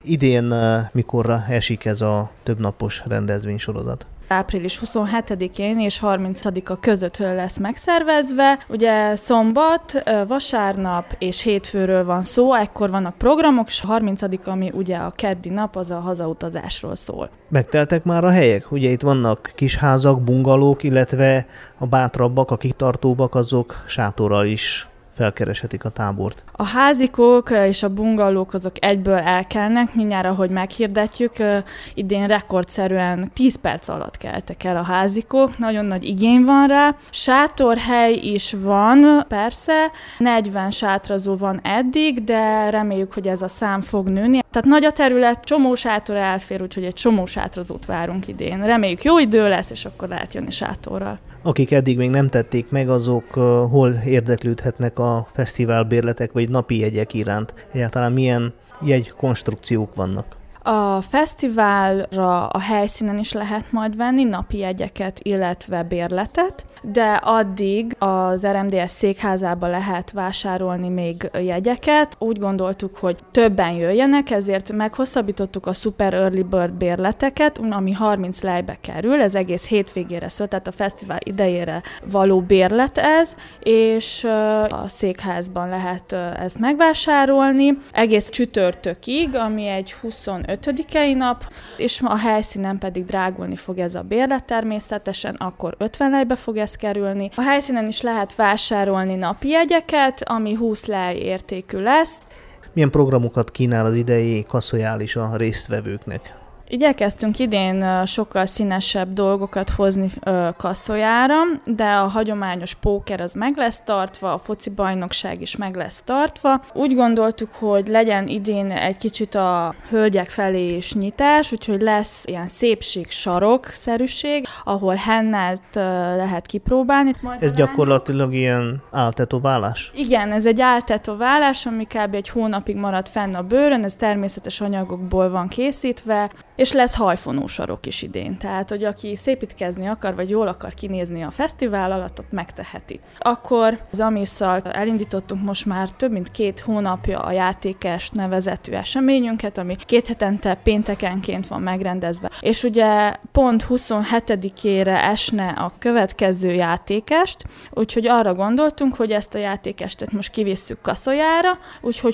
Idén mikorra esik ez a többnapos rendezvénysorozat? Április 27-én és 30-a között lesz megszervezve. Ugye szombat, vasárnap és hétfőről van szó, ekkor vannak programok, és 30 ami ugye a keddi nap, az a hazautazásról szól. Megteltek már a helyek? Ugye itt vannak kisházak, bungalók, illetve a bátrabbak, a kitartóbbak, azok sátorral is felkereshetik a tábort. A házikók és a bungalók azok egyből elkelnek, mindjárt, ahogy meghirdetjük, idén rekordszerűen 10 perc alatt keltek el a házikók, nagyon nagy igény van rá. Sátorhely is van, persze, 40 sátrazó van eddig, de reméljük, hogy ez a szám fog nőni. Tehát nagy a terület, csomó sátor elfér, úgyhogy egy csomó sátrazót várunk idén. Reméljük jó idő lesz, és akkor lehet jönni sátorral. Akik eddig még nem tették meg, azok hol érdeklődhetnek a fesztiválbérletek vagy napi jegyek iránt? Egyáltalán milyen jegykonstrukciók vannak? A fesztiválra a helyszínen is lehet majd venni napi jegyeket, illetve bérletet, de addig az RMDS székházába lehet vásárolni még jegyeket. Úgy gondoltuk, hogy többen jöjjenek, ezért meghosszabbítottuk a Super Early Bird bérleteket, ami 30 lejbe kerül, ez egész hétvégére szól, tehát a fesztivál idejére való bérlet ez, és a székházban lehet ezt megvásárolni egész csütörtökig, ami egy 25-i nap, és a helyszínen pedig drágulni fog ez a bérlet természetesen, akkor 50 lejbe fog ez kerülni. A helyszínen is lehet vásárolni napi jegyeket, ami 20 lej értékű lesz. Milyen programokat kínál az idei Kaszoljális a résztvevőknek? Igyekeztünk idén sokkal színesebb dolgokat hozni Kaszoljára, de a hagyományos póker az meg lesz tartva, a foci bajnokság is meg lesz tartva. Úgy gondoltuk, hogy legyen idén egy kicsit a hölgyek felé is nyitás, úgyhogy lesz ilyen szépség-sarok-szerűség, ahol hennát lehet kipróbálni. Ez gyakorlatilag ilyen áltetoválás? Igen, ez egy áltetoválás, ami kb. Egy hónapig marad fenn a bőrön, ez természetes anyagokból van készítve, és lesz hajfonósarok is idén. Tehát, hogy aki szépítkezni akar, vagy jól akar kinézni a fesztivál alatt, ott megteheti. Akkor az Amisszal elindítottunk most már több mint 2 hónapja a Játékest nevezetű eseményünket, ami 2 hetente péntekenként van megrendezve. És ugye pont 27-ére esne a következő Játékest, úgyhogy arra gondoltunk, hogy ezt a Játékestet most kivisszük Kaszoljára, úgyhogy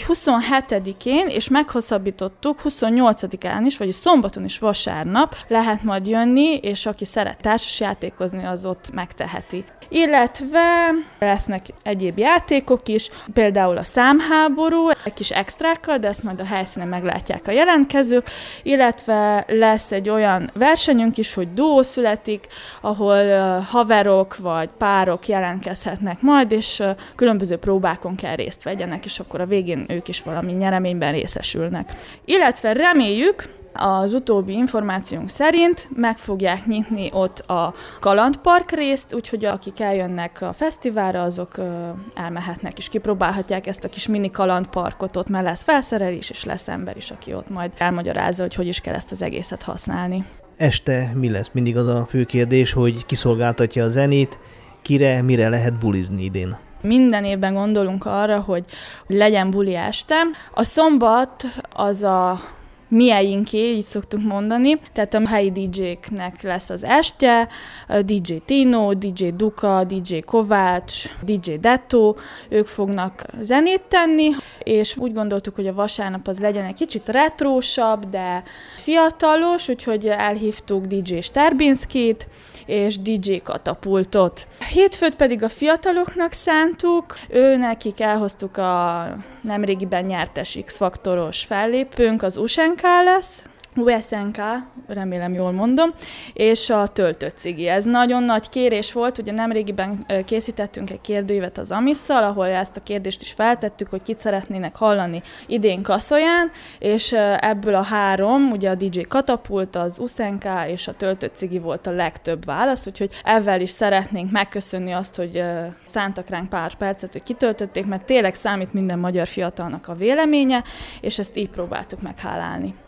27-én, és meghosszabbítottuk 28-án is, vagyis szombaton és vasárnap lehet majd jönni, és aki szeret társasjátékozni, az ott megteheti. Illetve lesznek egyéb játékok is, például a számháború, egy kis extrákkal, de ezt majd a helyszínen meglátják a jelentkezők, illetve lesz egy olyan versenyünk is, hogy duó születik, ahol haverok vagy párok jelentkezhetnek majd, és különböző próbákon kell részt vegyenek, és akkor a végén ők is valami nyereményben részesülnek. Illetve reméljük, az utóbbi információnk szerint meg fogják nyitni ott a kalandpark részt, úgyhogy akik eljönnek a fesztiválra, azok elmehetnek és kipróbálhatják ezt a kis mini kalandparkot, ott mert lesz felszerelés, és lesz ember is, aki ott majd elmagyarázza, hogy is kell ezt az egészet használni. Este mi lesz? Mindig az a fő kérdés, hogy kiszolgáltatja a zenét, kire, mire lehet bulizni idén? Minden évben gondolunk arra, hogy legyen buli este. A szombat az a mieinké, így szoktuk mondani, tehát a helyi DJ-knek lesz az estje, DJ Tino, DJ Duka, DJ Kovács, DJ Detto, ők fognak zenét tenni, és úgy gondoltuk, hogy a vasárnap az legyen egy kicsit retrósabb, de fiatalos, úgyhogy elhívtuk DJ Sterbinskit és DJ Katapultot. Hétfőt pedig a fiataloknak szántuk, nekik elhoztuk a nemrégiben nyertes X-faktoros fellépőnk, az USNK lesz, USNK, remélem jól mondom, és a töltött cigi. Ez nagyon nagy kérés volt, ugye nemrégiben készítettünk egy kérdőívet az Amisszal, ahol ezt a kérdést is feltettük, hogy kit szeretnének hallani idén Kaszolyán, és ebből a 3, ugye a DJ Katapult, az USNK és a töltött cigi volt a legtöbb válasz, úgyhogy ezzel is szeretnénk megköszönni azt, hogy szántak ránk pár percet, hogy kitöltötték, mert tényleg számít minden magyar fiatalnak a véleménye, és ezt így próbáltuk meghálálni.